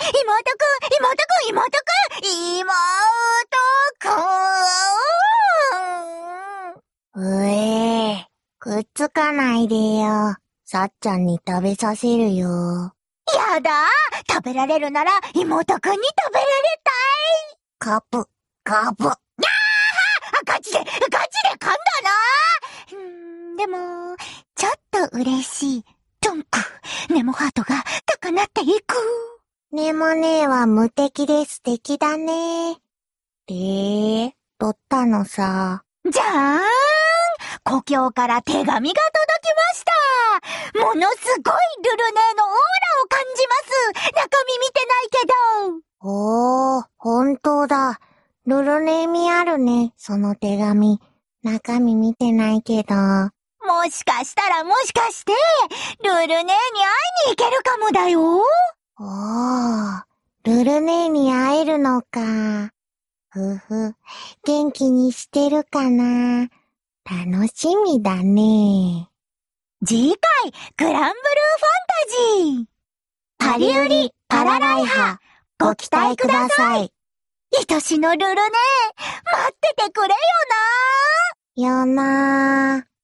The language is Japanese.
くっつかないでよ。さっちゃんに食べさせるよ。 やだ、食べられるなら妹くんに食べられカプ。 たい。ガチで噛んだな。でも、ちょっと嬉しい。トンク、ネモハートが高鳴っていく。 ネモネーは無敵で素敵だね。取ったのさ。 じゃーん、故郷から手紙が届きました。ものすごいルルネーのオーラを感じます。中身見てないけど。 おー、本当だ。ルルネーミあるね、その手紙。中身見てないけど。 もしかして、ルルネーに会いに行けるかもだよ。 おー、ルルネーに会えるのか。元気にしてるかな。楽しみだね。 次回、グランブルーファンタジー。 パリウリパラライハ、ご期待ください。 愛しのルルネー、待っててくれよな。 よなー。